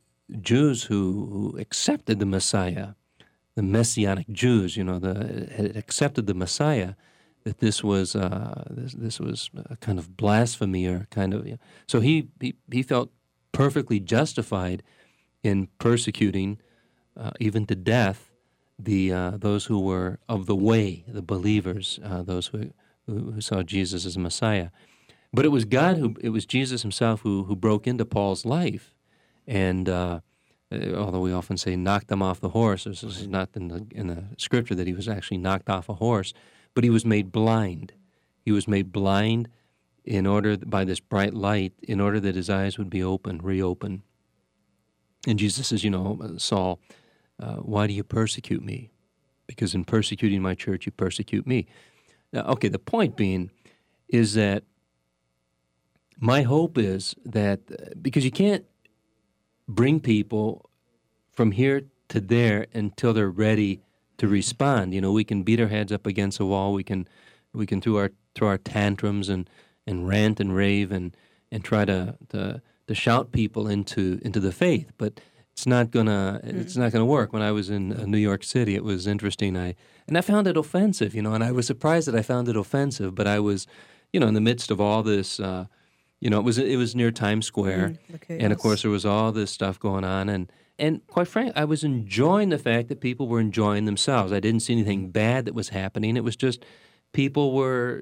Jews who, who accepted the Messiah, the Messianic Jews, you know, the had accepted the Messiah, that this was uh, this this was a kind of blasphemy or kind of, you know, so he, he he felt perfectly justified in persecuting, uh, even to death, the uh, those who were of the way, the believers, uh, those who, who who saw Jesus as Messiah. But it was God who, it was Jesus himself who who broke into Paul's life, and uh, although we often say knocked him off the horse, this is not in the in the scripture that he was actually knocked off a horse, but he was made blind. He was made blind in order, by this bright light, in order that his eyes would be open, reopened. And Jesus says, you know, Saul, uh, why do you persecute me? Because in persecuting my church, you persecute me. Now, okay, the point being is that my hope is that, uh, because you can't bring people from here to there until they're ready to respond. You know, we can beat our heads up against a wall. We can, we can throw our throw our tantrums and, and rant and rave and, and try to, to to shout people into into the faith. But it's not gonna mm. it's not gonna work. When I was in uh, New York City, it was interesting. I and I found it offensive. You know, and I was surprised that I found it offensive. But I was, you know, in the midst of all this. Uh, you know, it was it was near Times Square, mm, okay, and yes. of course there was all this stuff going on, and. And quite frankly, I was enjoying the fact that people were enjoying themselves. I didn't see anything bad that was happening. It was just people were,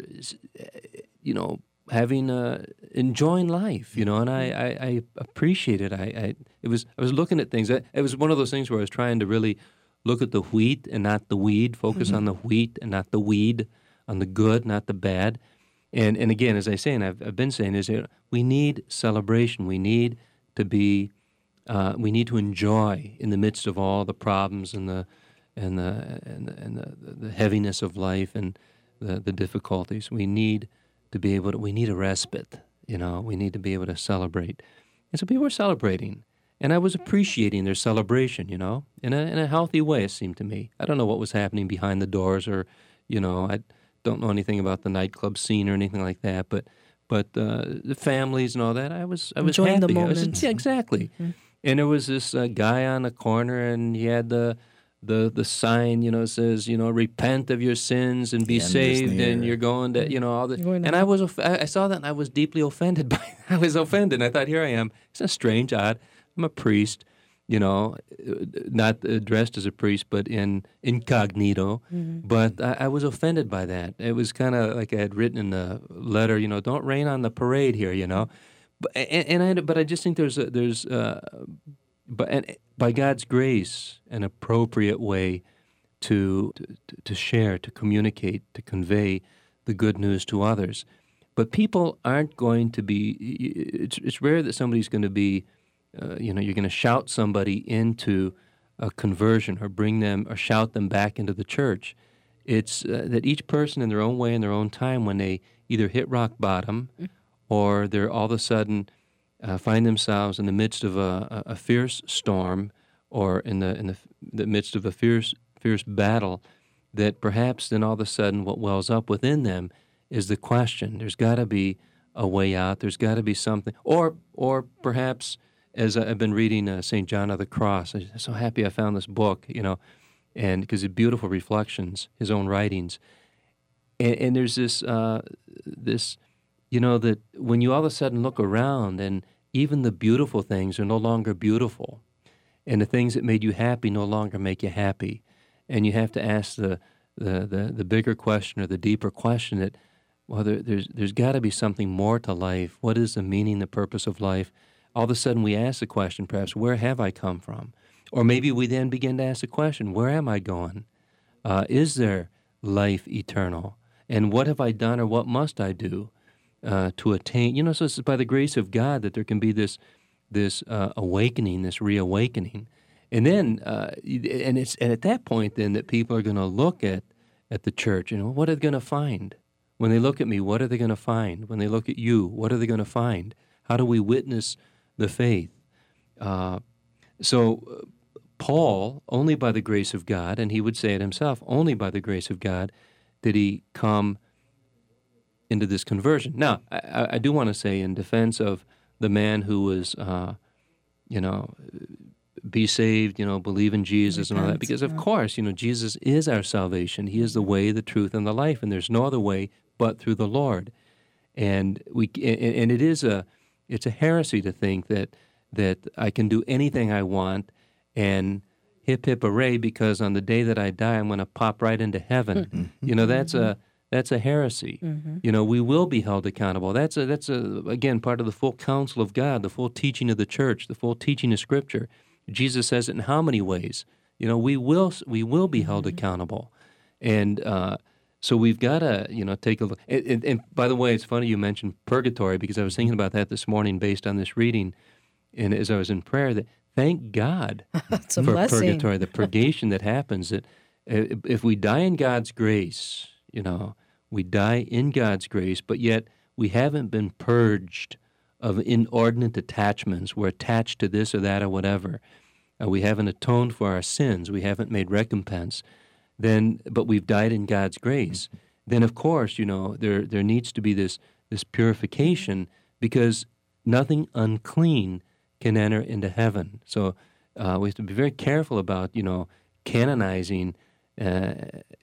you know, having uh, enjoying life, you know. And I, I, I appreciated it. I, I it was I was looking at things. It was one of those things where I was trying to really look at the wheat and not the weed. Focus mm-hmm. on the wheat and not the weed. On the good, not the bad. And and again, as I say, and I've I've been saying, is that we need celebration. We need to be. Uh, we need to enjoy in the midst of all the problems and the and the and the, and the, the heaviness of life and the, the difficulties. We need to be able to. We need a respite. You know, we need to be able to celebrate. And so people were celebrating, and I was appreciating their celebration. You know, in a in a healthy way. It seemed to me. I don't know what was happening behind the doors, or you know, I don't know anything about the nightclub scene or anything like that. But but uh, the families and all that, I was I was enjoying happy. the I was, moment. yeah, exactly. Mm-hmm. And there was this uh, guy on the corner, and he had the the the sign, you know, says, you know, repent of your sins and be saved, and you're going to, you know, all the. And I was, I saw that, and I was deeply offended by it. I was offended, and I thought, here I am. It's strange, odd. I'm a priest, you know, not dressed as a priest, but in incognito. Mm-hmm. But I, I was offended by that. It was kind of like I had written in the letter, you know, don't rain on the parade here, you know. But and, and I, but I just think there's a, there's uh, but and by God's grace, an appropriate way to, to to share, to communicate, to convey the good news to others. But people aren't going to be. It's it's rare that somebody's going to be, uh, you know, you're going to shout somebody into a conversion or bring them or shout them back into the church. It's uh, that each person in their own way, in their own time, when they either hit rock bottom. Mm-hmm. Or they're all of a sudden uh, find themselves in the midst of a, a, a fierce storm, or in the in the, the midst of a fierce fierce battle, that perhaps then all of a sudden what wells up within them is the question. There's got to be a way out. There's got to be something, or or perhaps as I- I've been reading uh, Saint John of the Cross, I'm so happy I found this book, you know, and because of beautiful reflections, his own writings. And, and there's this, uh, this, you know, that when you all of a sudden look around and even the beautiful things are no longer beautiful, and the things that made you happy no longer make you happy, and you have to ask the the the, the bigger question or the deeper question that, well, there, there's there's got to be something more to life. What is the meaning, the purpose of life? All of a sudden we ask the question, perhaps, where have I come from? Or maybe we then begin to ask the question, where am I going? Uh, is there life eternal? And what have I done or what must I do uh, to attain? You know, so it's by the grace of God that there can be this this uh, awakening, this reawakening. And then, uh, and it's and at that point then that people are going to look at, at the church, you know, what are they going to find? When they look at me, what are they going to find? When they look at you, what are they going to find? How do we witness the faith? Uh, so uh, Paul, only by the grace of God, and he would say it himself, only by the grace of God did he come into this conversion. Now, I, I do want to say in defense of the man who was, uh, you know, be saved, you know, believe in Jesus and all that, because of course, you know, Jesus is our salvation. He is the way, the truth, and the life, and there's no other way but through the Lord. And we, and, and it is a, it's a heresy to think that that I can do anything I want and hip hip hooray because on the day that I die I'm going to pop right into heaven. Mm-hmm. You know, that's a that's a heresy. Mm-hmm. You know, we will be held accountable. That's a that's a again part of the full counsel of God, the full teaching of the church, the full teaching of Scripture. Jesus says it in how many ways? You know, we will we will be held mm-hmm. accountable, and uh, so we've got to you know take a look. And, and, and by the way, it's funny you mentioned purgatory because I was thinking about that this morning based on this reading, and as I was in prayer, that thank God for blessing. Purgatory, the purgation that happens. That if we die in God's grace, you know, we die in God's grace, but yet we haven't been purged of inordinate attachments. We're attached to this or that or whatever. Uh, we haven't atoned for our sins. We haven't made recompense. Then, but we've died in God's grace. Mm-hmm. Then, of course, you know, there there needs to be this this purification because nothing unclean can enter into heaven. So uh, we have to be very careful about, you know, canonizing uh,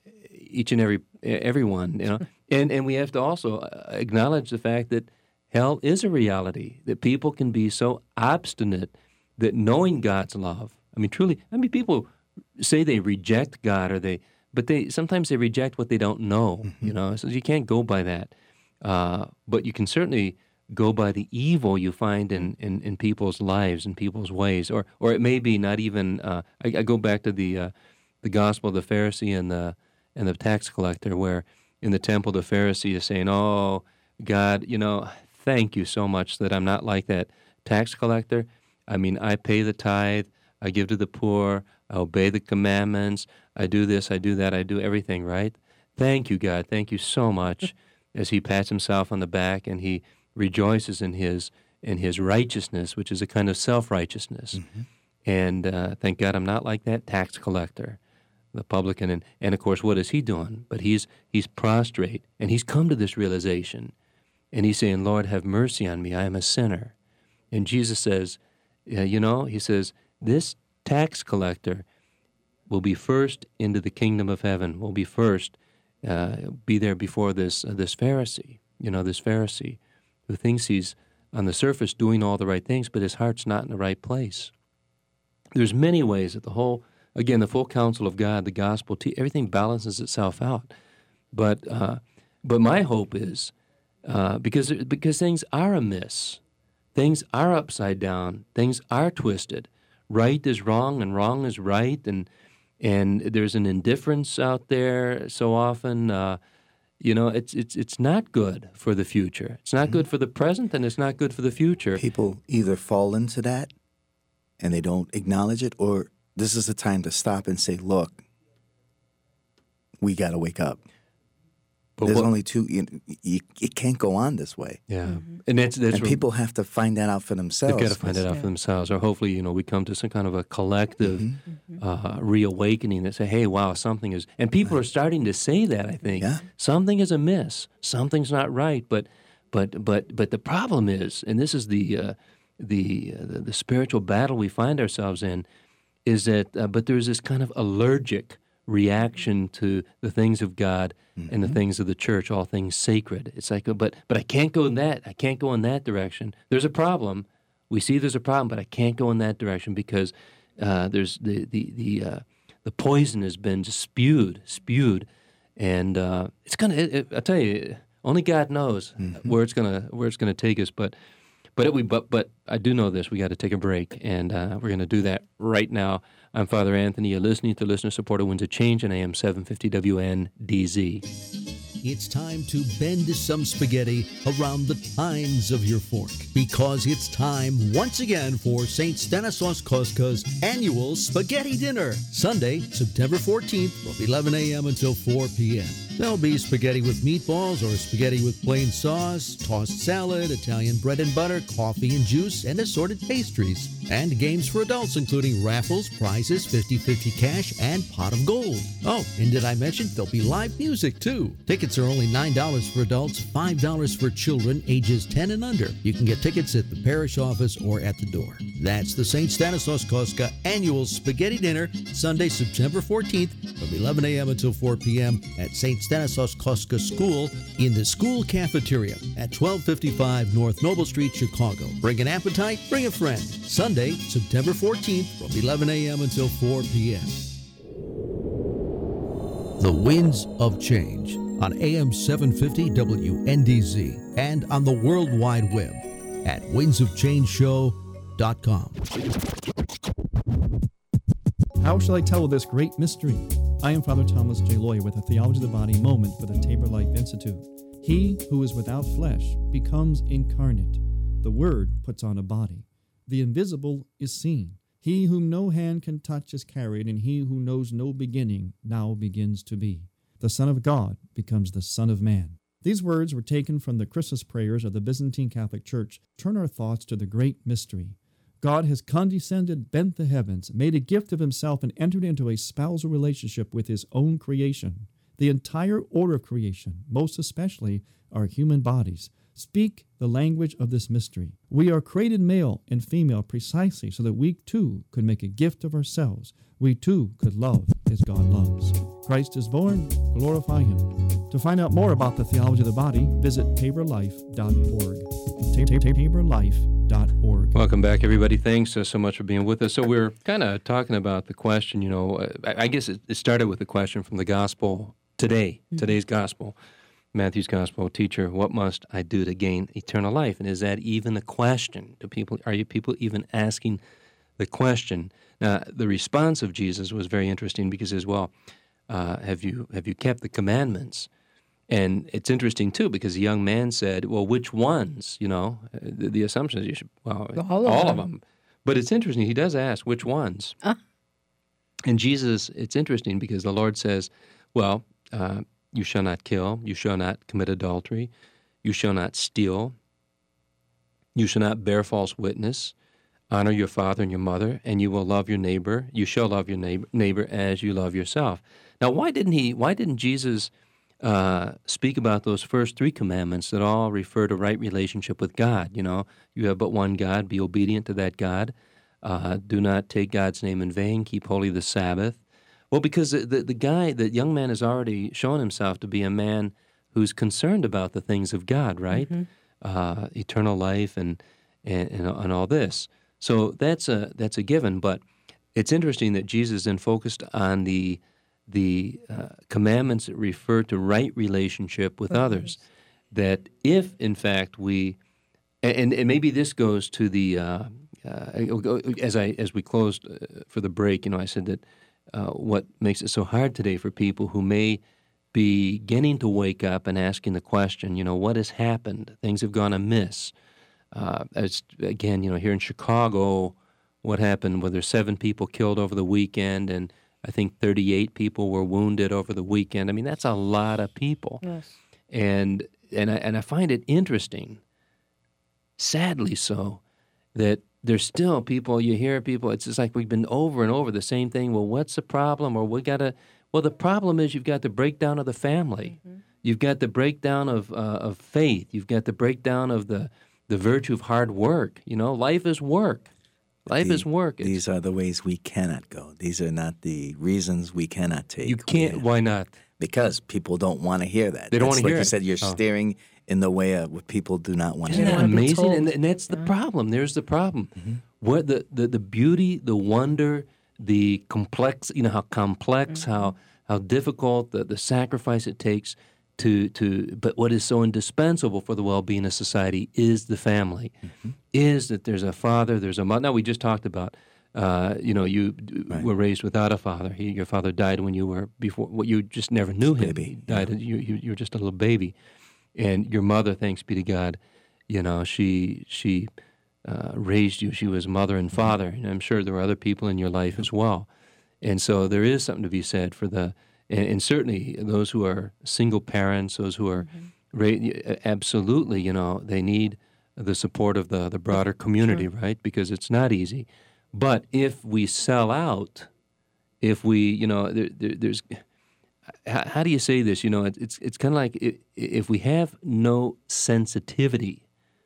each and every everyone, you know, and and we have to also acknowledge the fact that hell is a reality. That people can be so obstinate that knowing God's love, I mean, truly, I mean, people say they reject God, or they, but they sometimes they reject what they don't know, mm-hmm. you know. So you can't go by that, uh, but you can certainly go by the evil you find in, in, in people's lives and people's ways, or or it may be not even. Uh, I, I go back to the uh, the gospel of the Pharisee and the and the tax collector, where in the temple the Pharisee is saying, "Oh God, you know, thank you so much that I'm not like that tax collector. I mean, I pay the tithe, I give to the poor, I obey the commandments, I do this, I do that, I do everything right. Thank you, God, thank you so much." As he pats himself on the back and he rejoices in his in his righteousness, which is a kind of self-righteousness. Mm-hmm. And uh, thank God I'm not like that tax collector, the publican. And, and of course, what is he doing? But he's he's prostrate, and he's come to this realization. And he's saying, "Lord, have mercy on me. I am a sinner." And Jesus says, uh, you know, he says, this tax collector will be first into the kingdom of heaven, will be first, uh, be there before this uh, this Pharisee, you know, this Pharisee who thinks he's on the surface doing all the right things, but his heart's not in the right place. There's many ways that the whole, again, the full counsel of God, the gospel, everything balances itself out. But uh, but my hope is, uh, because because things are amiss, things are upside down, things are twisted. Right is wrong and wrong is right, and and there's an indifference out there so often. Uh, you know, it's it's it's not good for the future. It's not mm-hmm. good for the present, and it's not good for the future. People either fall into that and they don't acknowledge it, or this is the time to stop and say, "Look, we got to wake up." But There's what, only two. You, you, it can't go on this way. Yeah, mm-hmm. and that's that's and people have to find that out for themselves. They've got to find it out yeah. for themselves, or hopefully, you know, we come to some kind of a collective mm-hmm. uh, reawakening that say, "Hey, wow, something is." And people right. are starting to say that. I think yeah. something is amiss, something's not right. But, but, but, but the problem is, and this is the uh, the, uh, the the spiritual battle we find ourselves in is that, uh, but there's this kind of allergic reaction to the things of God mm-hmm. and the things of the church, all things sacred. It's like, but but I can't go in that. I can't go in that direction. There's a problem. We see there's a problem, but I can't go in that direction because uh, there's the the the uh, the poison has been just spewed, spewed, and uh, it's gonna. It, it, I tell you, only God knows mm-hmm. where it's gonna where it's gonna take us. But but it, we but but I do know this. We got to take a break, and uh, we're gonna do that right now. I'm Father Anthony. You're listening to Listener Supported Winds of Change on A M seven fifty W N D Z. It's time to bend some spaghetti around the tines of your fork because it's time once again for Saint Stanislaus Koskas' annual Spaghetti Dinner, Sunday, September fourteenth from eleven a.m. until four p.m. There'll be spaghetti with meatballs or spaghetti with plain sauce, tossed salad, Italian bread and butter, coffee and juice, and assorted pastries. And games for adults including raffles, prizes, fifty-fifty cash, and pot of gold. Oh, and did I mention there'll be live music too? Tickets are only nine dollars for adults, five dollars for children ages ten and under. You can get tickets at the parish office or at the door. That's the Saint Stanislaus Kostka Annual Spaghetti Dinner, Sunday, September fourteenth from eleven a.m. until four p.m. at Saint Stanislaus Kostka School in the school cafeteria at twelve fifty-five North Noble Street, Chicago. Bring an appetite, bring a friend. Sunday, September fourteenth from eleven a.m. until four p.m. The Winds of Change on A M seven fifty W N D Z and on the World Wide Web at winds of change show dot com. How shall I tell of this great mystery? I am Father Thomas J. Lawyer with a Theology of the Body moment for the Tabor Life Institute. He who is without flesh becomes incarnate. The Word puts on a body. The invisible is seen. He whom no hand can touch is carried, and he who knows no beginning now begins to be. The Son of God becomes the Son of Man. These words were taken from the Christmas prayers of the Byzantine Catholic Church. Turn our thoughts to the great mystery. God has condescended, bent the heavens, made a gift of himself, and entered into a spousal relationship with his own creation. The entire order of creation, most especially our human bodies, speak the language of this mystery. We are created male and female precisely so that we too could make a gift of ourselves. We too could love as God loves. Christ is born, glorify him. To find out more about the theology of the body, visit tabor life dot org. tabor life dot org. Welcome back, everybody. Thanks uh, so much for being with us. So we're kind of talking about the question, you know, uh, I, I guess it, it started with the question from the gospel today, mm-hmm. today's gospel. Matthew's Gospel, teacher, what must I do to gain eternal life? And is that even a question? Do people are you people even asking the question? Now, the response of Jesus was very interesting because as well, uh, have you have you kept the commandments? And it's interesting too because the young man said, "Well, which ones?" You know, the, the assumption is you should well all, of, all them. of them. But it's interesting. He does ask which ones. Uh. And Jesus, it's interesting because the Lord says, "Well." Uh, You shall not kill, you shall not commit adultery, you shall not steal, you shall not bear false witness, honor your father and your mother, and you will love your neighbor. You shall love your neighbor, neighbor as you love yourself. Now, why didn't he? Why didn't Jesus uh, speak about those first three commandments that all refer to right relationship with God? You know, you have but one God, be obedient to that God. Uh, do not take God's name in vain, keep holy the Sabbath. Well, because the, the the guy, the young man has already shown himself to be a man who's concerned about the things of God, right? Mm-hmm. Uh, eternal life and, and and and all this. So that's a that's a given. But it's interesting that Jesus then focused on the the uh, commandments that refer to right relationship with mm-hmm. others. That if in fact we, and and maybe this goes to the uh, uh, as I as we closed uh, for the break, you know, I said that. Uh, what makes it so hard today for people who may be beginning to wake up and asking the question, you know, what has happened? Things have gone amiss. Uh, as, again, you know, here in Chicago, what happened? Well, there's seven people killed over the weekend, and I think thirty-eight people were wounded over the weekend. I mean, that's a lot of people. Yes. And and I, and I find it interesting, sadly so, that there's still people, you hear people, it's just like we've been over and over the same thing. Well, what's the problem? Or we got to, well, the problem is you've got the breakdown of the family. Mm-hmm. You've got the breakdown of uh, of faith. You've got the breakdown of the the virtue of hard work. You know, life is work. Life The- is work. It's- These are the ways we cannot go. These are not the reasons we cannot take. you can't. We- Why not? because people don't want to hear that. They don't That's wanna like hear you it. said, you're Oh. steering in the way of what people do not want to Isn't They that hear. wanna be amazing? told. And, and that's the problem. There's the problem. What the, the the beauty, the wonder, the complex. You know how complex, how how difficult, the, the sacrifice it takes to to. But what is so indispensable for the well-being of society is the family. Is that there's a father, there's a mother. Now we just talked about. Uh, you know, you d- Right. were raised without a father. He, your father died when you were before. Well, you just never knew him. Baby, He died. yeah. You, you you were just a little baby, and your mother, thanks be to God, you know, she she uh, raised you. She was mother and father, and I'm sure there were other people in your life as well. And so there is something to be said for the, and, and certainly those who are single parents, those who are, ra- absolutely, you know, they need the support of the the broader community, right? Because it's not easy. But if we sell out, if we, you know, there, there, there's, how, how do you say this? You know, it, it's it's kind of like i if we have no sensitivity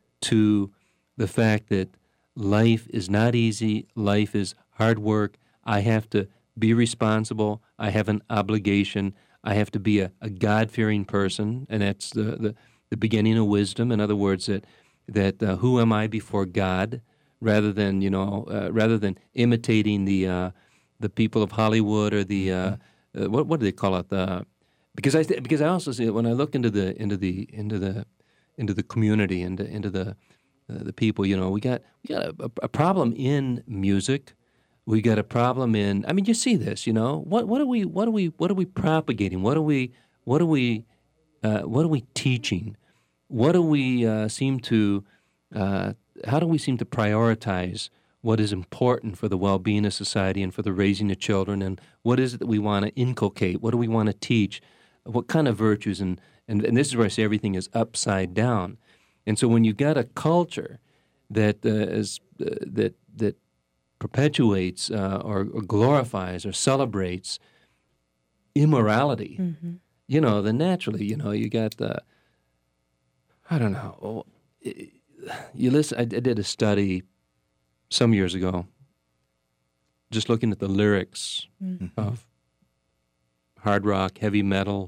to the fact that life is not easy, life is hard work. I have to be responsible. I have an obligation. I have to be a, a God-fearing person, and that's the, the, the beginning of wisdom. In other words, that that uh, who am I before God, rather than you know, uh, rather than imitating the uh, the people of Hollywood or the uh, uh, what what do they call it? The because I th- because I also see it when I look into the into the into the into the community and into, into the uh, the people. You know, we got we got a, a problem in music. We got a problem in. I mean, you see this. You know, what what are we what are we what are we propagating? What are we what are we uh, what are we teaching? What do we uh, seem to uh, how do we seem to prioritize what is important for the well-being of society and for the raising of children, and what is it that we want to inculcate? What do we want to teach? What kind of virtues? And, and, and this is where I say everything is upside down. And so when you've got a culture that uh, is, uh, that that perpetuates uh, or, or glorifies or celebrates immorality, you know, then naturally, you know, you got the, I don't know, you listen, I, I did a study some years ago, just looking at the lyrics of hard rock, heavy metal.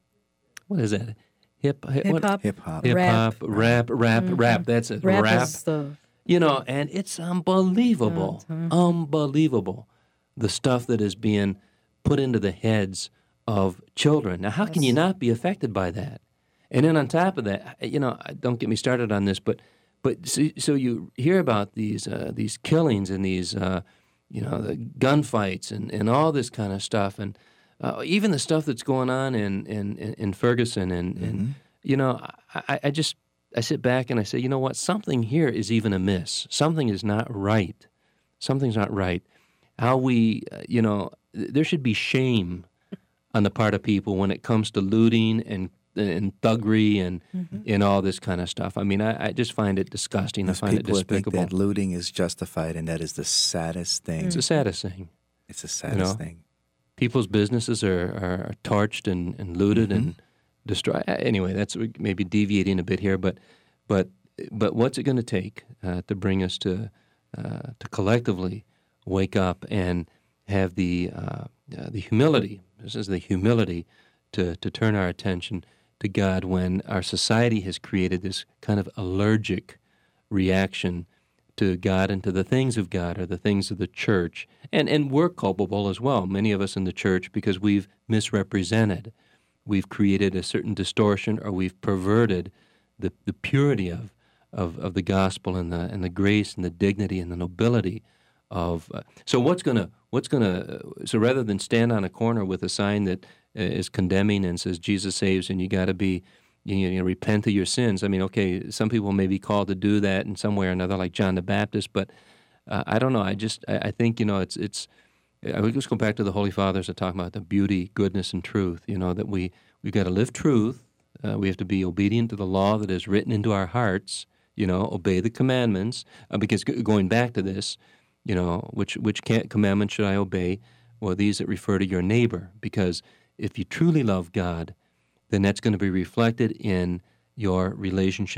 What is that? Hip hip Hip what? hop. Hip hop. Hip Rap. hop, rap, rap, rap. That's it. Rap, Rap. is the You know, and it's unbelievable, unbelievable, the stuff that is being put into the heads of children. Now, how can you not be affected by that? And then on top of that, you know, don't get me started on this, but but so, so you hear about these uh, these killings and these uh, you know the gunfights and, and all this kind of stuff, and uh, even the stuff that's going on in in, in Ferguson, and, and you know, I, I just I sit back and I say, you know what, something here is even amiss. Something is not right. Something's not right. How we, uh, you know, th- there should be shame on the part of people when it comes to looting and and thuggery and and all this kind of stuff. I mean, I, I just find it disgusting. I Those find it people that think despicable. that looting is justified, and that is the saddest thing. It's the saddest thing. It's the saddest know? thing. People's businesses are, are, are torched and, and looted and Mm-hmm. destroyed. Anyway, that's maybe deviating a bit here, but but but what's it going to take uh, to bring us to uh, to collectively wake up and have the uh, uh, the humility? This is the humility to to turn our attention to God when our society has created this kind of allergic reaction to God and to the things of God or the things of the church. And and we're culpable as well, many of us in the church, because we've misrepresented. We've created a certain distortion, or we've perverted the, the purity of, of, of the gospel and the and the grace and the dignity and the nobility of. Uh, so what's gonna what's gonna so rather than stand on a corner with a sign that uh, is condemning and says Jesus saves and you got to be you know repent of your sins. I mean, okay, some people may be called to do that in some way or another, like John the Baptist, but uh, I don't know. I just I, I think you know it's it's. I would just go back to the Holy Fathers that talk about the beauty, goodness, and truth. You know that we we've got to live truth. Uh, we have to be obedient to the law that is written into our hearts. You know, obey the commandments. Uh, because g- going back to this, you know, which which can't, commandment should I obey? Well, these that refer to your neighbor. Because if you truly love God, then that's going to be reflected in your relationship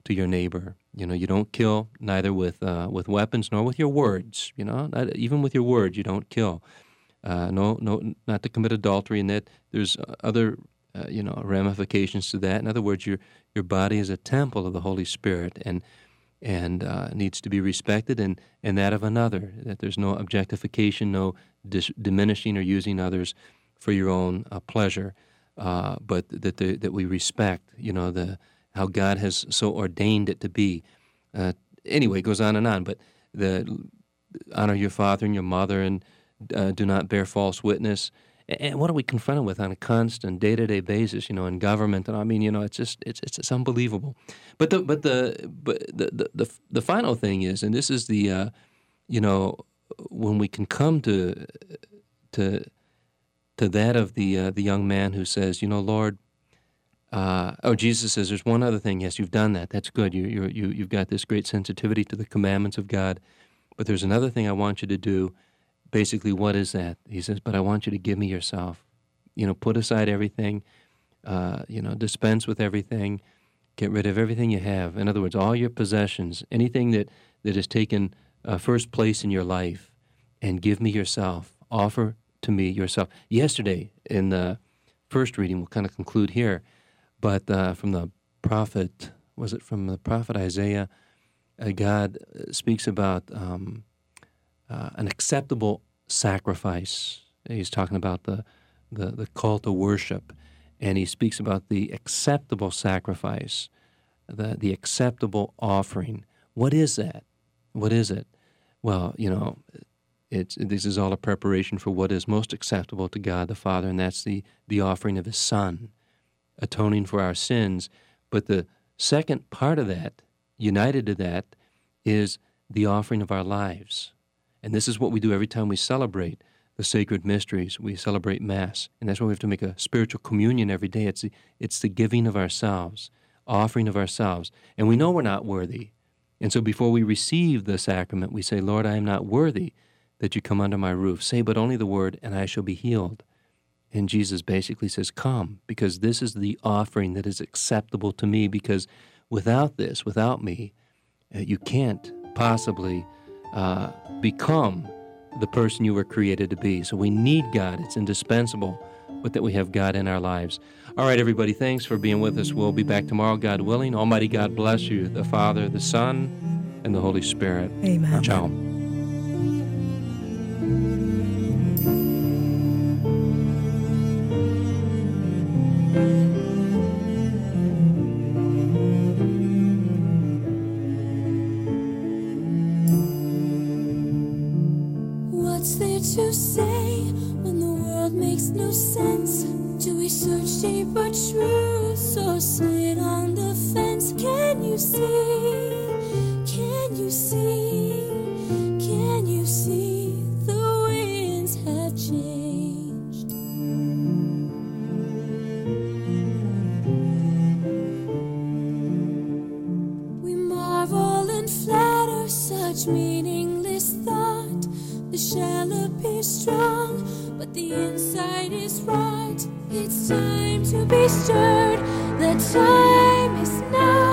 to your neighbor. You know, you don't kill neither with uh, with weapons nor with your words. You know, not, even with your words, you don't kill. Uh, no, no, not to commit adultery, and that there's other, uh, you know, ramifications to that. In other words, your your body is a temple of the Holy Spirit, and and uh, needs to be respected, and, and that of another. That there's no objectification, no dis- diminishing or using others for your own uh, pleasure, uh, but that the, that we respect. You know, the how God has so ordained it to be. Uh, anyway, it goes on and on. But the honor your father and your mother, and Uh, do not bear false witness. And what are we confronted with on a constant, day-to-day basis? You know, in government, and I mean, you know, it's just it's it's, it's unbelievable. But the but the but the, the the the final thing is, and this is the, uh, you know, when we can come to to to that of the uh, the young man who says, you know, Lord, uh, oh, Jesus says, there's one other thing. Yes, you've done that. That's good. You you you you've got this great sensitivity to the commandments of God. But there's another thing I want you to do. Basically, what is that? He says, but I want you to give me yourself. You know, put aside everything, uh, you know, dispense with everything, get rid of everything you have. In other words, all your possessions, anything that, that has taken uh, first place in your life, and give me yourself. Offer to me yourself. Yesterday, in the first reading, we'll kind of conclude here, but uh, from the prophet, was it from the prophet Isaiah, uh, God speaks about um, uh, an acceptable sacrifice. He's talking about the, the, the call to worship, and he speaks about the acceptable sacrifice, the, the acceptable offering. What is that? What is it? Well, you know, it's this is all a preparation for what is most acceptable to God the Father, and that's the, the offering of His Son, atoning for our sins. But the second part of that, united to that, is the offering of our lives. And this is what we do every time we celebrate the sacred mysteries. We celebrate Mass, and that's why we have to make a spiritual communion every day. It's the, it's the giving of ourselves, offering of ourselves. And we know we're not worthy. And so before we receive the sacrament, we say, Lord, I am not worthy that you come under my roof. Say but only the word, and I shall be healed. And Jesus basically says, come, because this is the offering that is acceptable to me, because without this, without me, uh, you can't possibly uh, become the person you were created to be. So we need God. It's indispensable, but that we have God in our lives. All right, everybody, thanks for being with us. We'll be back tomorrow, God willing. Almighty God bless you, the Father, the Son, and the Holy Spirit. Amen. Ciao. What's there to say when the world makes no sense? Do we search deeper truths or sit on the fence? Can you see? Can you see? Can you see the winds have changed? We marvel and flatter such meaningless thought. The shell appears strong, but the inside is right. It's time to be stirred. The time is now.